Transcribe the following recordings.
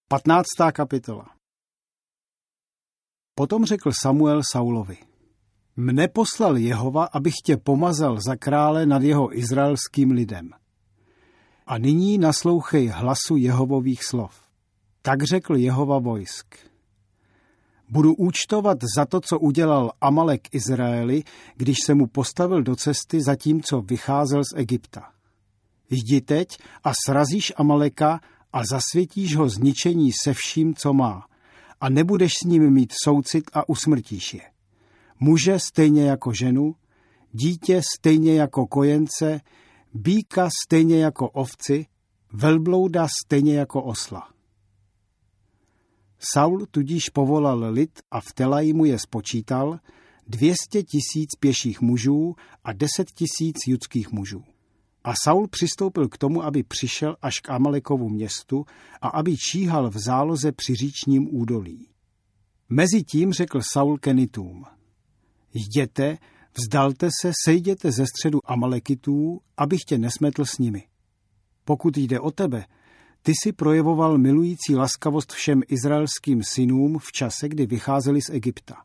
15. kapitola. Potom řekl Samuel Saulovi: Mne poslal Jehova, abych tě pomazal za krále nad jeho izraelským lidem. A nyní naslouchej hlasu Jehovových slov. Tak řekl Jehova vojsk: Budu účtovat za to, co udělal Amalek Izraeli, když se mu postavil do cesty, zatímco vycházel z Egypta. Jdi teď a srazíš Amaleka a zasvětíš ho zničení se vším, co má, a nebudeš s ním mít soucit a usmrtíš je. Muže stejně jako ženu, dítě stejně jako kojence, býka stejně jako ovci, velblouda stejně jako osla. Saul tudíž povolal lid a v Telaimu je spočítal 200 000 pěších mužů a 10 000 judských mužů. A Saul přistoupil k tomu, aby přišel až k Amalekovu městu a aby číhal v záloze při říčním údolí. Mezitím řekl Saul Kenitům: Jděte, vzdalte se, sejděte ze středu Amalekitů, abych tě nesmetl s nimi. Pokud jde o tebe, ty si projevoval milující laskavost všem izraelským synům v čase, kdy vycházeli z Egypta.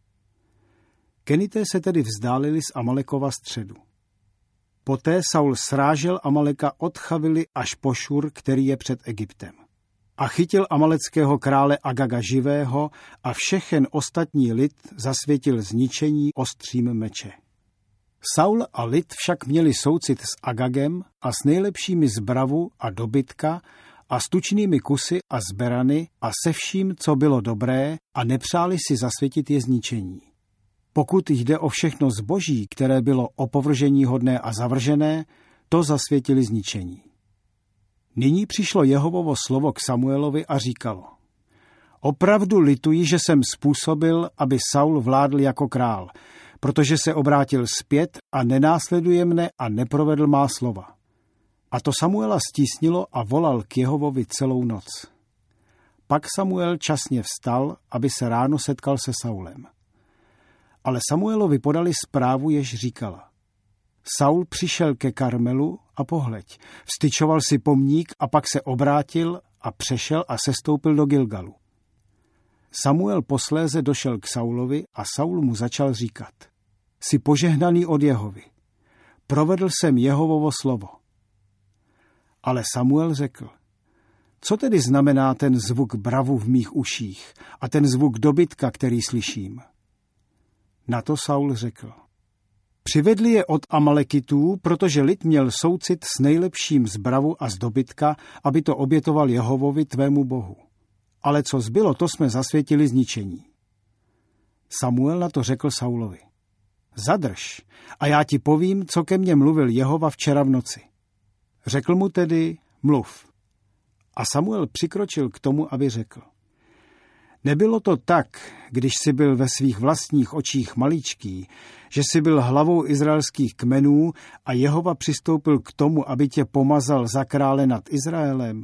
Kenité se tedy vzdálili z Amalekova středu. Poté Saul srážel Amaleka od Chavily až po Šur, který je před Egyptem. A chytil amaleckého krále Agaga živého a všechen ostatní lid zasvětil zničení ostřím meče. Saul a lid však měli soucit s Agagem a s nejlepšími zbravu a dobytka a s tučnými kusy a zberany a se vším, co bylo dobré, a nepřáli si zasvětit je zničení. Pokud jde o všechno zboží, které bylo opovrženíhodné a zavržené, to zasvětili zničení. Nyní přišlo Jehovovo slovo k Samuelovi a říkalo: Opravdu lituji, že jsem způsobil, aby Saul vládl jako král, protože se obrátil zpět a nenásleduje mne a neprovedl má slova. A to Samuela stísnilo a volal k Jehovovi celou noc. Pak Samuel časně vstal, aby se ráno setkal se Saulem. Ale Samuelovi podali zprávu, jež říkala: Saul přišel ke Karmelu a pohleď, vstyčoval si pomník a pak se obrátil a přešel a sestoupil do Gilgalu. Samuel posléze došel k Saulovi a Saul mu začal říkat: Jsi požehnaný od Jehovy. Provedl jsem Jehovovo slovo. Ale Samuel řekl: Co tedy znamená ten zvuk bravu v mých uších a ten zvuk dobytka, který slyším? Na to Saul řekl: Přivedli je od Amalekitů, protože lid měl soucit s nejlepším z bravu a z dobytka, aby to obětoval Jehovovi tvému bohu. Ale co zbylo, to jsme zasvětili zničení. Samuel na to řekl Saulovi: Zadrž a já ti povím, co ke mně mluvil Jehova včera v noci. Řekl mu tedy: Mluv. A Samuel přikročil k tomu, aby řekl: Nebylo to tak, když jsi byl ve svých vlastních očích maličký, že jsi byl hlavou izraelských kmenů a Jehova přistoupil k tomu, aby tě pomazal za krále nad Izraelem?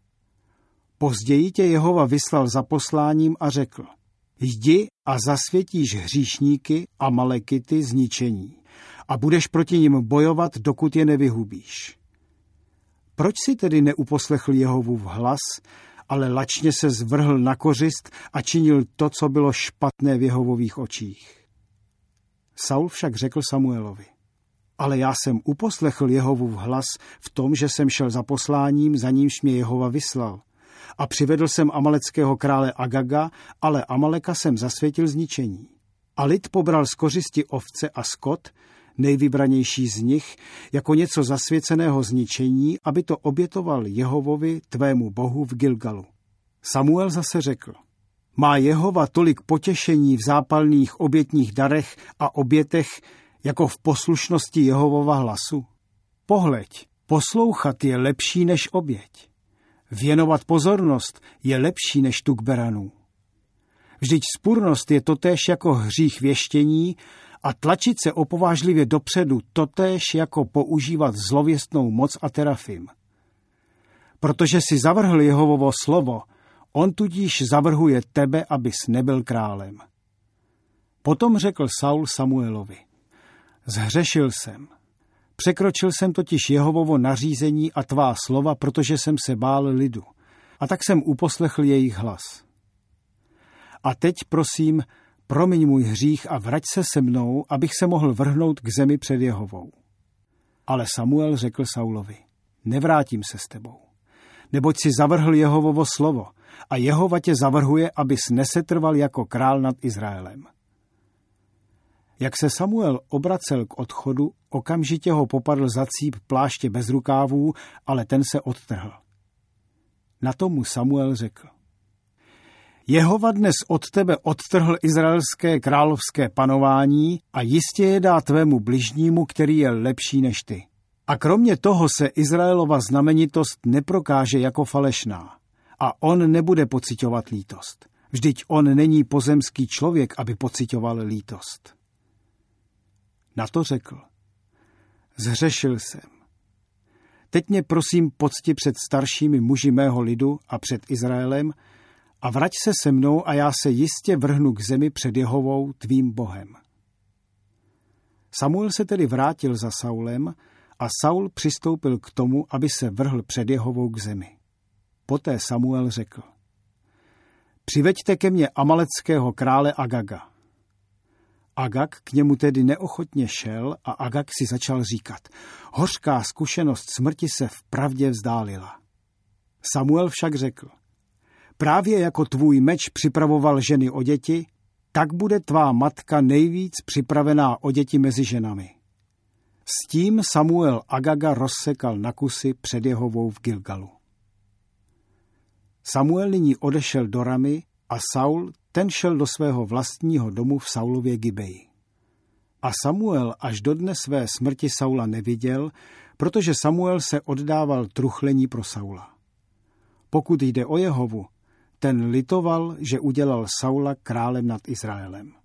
Později tě Jehova vyslal za posláním a řekl: Jdi a zasvětíš hříšníky a Amalekity zničení a budeš proti nim bojovat, dokud je nevyhubíš. Proč si tedy neuposlechl Jehovův hlas, ale lačně se zvrhl na kořist a činil to, co bylo špatné v Jehovových očích? Saul však řekl Samuelovi: Ale já jsem uposlechl Jehovův hlas v tom, že jsem šel za posláním, za nímž mě Jehova vyslal. A přivedl jsem amaleckého krále Agaga, ale Amaleka jsem zasvětil zničení. A lid pobral z kořisti ovce a skot, nejvybranější z nich, jako něco zasvěceného zničení, aby to obětoval Jehovovi, tvému bohu, v Gilgalu. Samuel zase řekl: Má Jehova tolik potěšení v zápalných obětních darech a obětech, jako v poslušnosti Jehovova hlasu? Pohleď, poslouchat je lepší než oběť. Věnovat pozornost je lepší než tuk beranů. Vždyť vzpurnost je totéž jako hřích věštění a tlačit se opovážlivě dopředu totéž jako používat zlověstnou moc a terafim. Protože si zavrhl Jehovovo slovo, on tudíž zavrhuje tebe, abys nebyl králem. Potom řekl Saul Samuelovi: Zhřešil jsem. Překročil jsem totiž Jehovovo nařízení a tvá slova, protože jsem se bál lidu. a tak jsem uposlechl jejich hlas. A teď prosím, promiň můj hřích a vrať se se mnou, abych se mohl vrhnout k zemi před Jehovou. Ale Samuel řekl Saulovi, nevrátím se s tebou, neboť si zavrhl Jehovovo slovo a Jehova tě zavrhuje, abys nesetrval jako král nad Izraelem. Jak se Samuel obracel k odchodu, okamžitě ho popadl za cíp pláště bez rukávů, ale ten se odtrhl. Na to mu Samuel řekl, Jehova dnes od tebe odtrhl izraelské královské panování a jistě je dá tvému bližnímu, který je lepší než ty. A kromě toho se Izraelova znamenitost neprokáže jako falešná a on nebude pociťovat lítost. Vždyť on není pozemský člověk, aby pociťoval lítost. Na to řekl, zhřešil jsem. Teď mě prosím pocti před staršími muži mého lidu a před Izraelem a vrať se se mnou a já se jistě vrhnu k zemi před Jehovou tvým Bohem. Samuel se tedy vrátil za Saulem a Saul přistoupil k tomu, aby se vrhl před Jehovou k zemi. Poté Samuel řekl, přiveďte ke mně amaleckého krále Agaga. Agag k němu tedy neochotně šel a Agag si začal říkat, hořká zkušenost smrti se vpravdě vzdálila. Samuel však řekl, právě jako tvůj meč připravoval ženy o děti, tak bude tvá matka nejvíc připravená o děti mezi ženami. S tím Samuel Agaga rozsekal na kusy před Jehovou v Gilgalu. Samuel nyní odešel do Ramy a Saul, ten šel do svého vlastního domu v Saulově Gibeji. A Samuel až do dne své smrti Saula neviděl, protože Samuel se oddával truchlení pro Saula. Pokud jde o Jehovu, ten litoval, že udělal Saula králem nad Izraelem.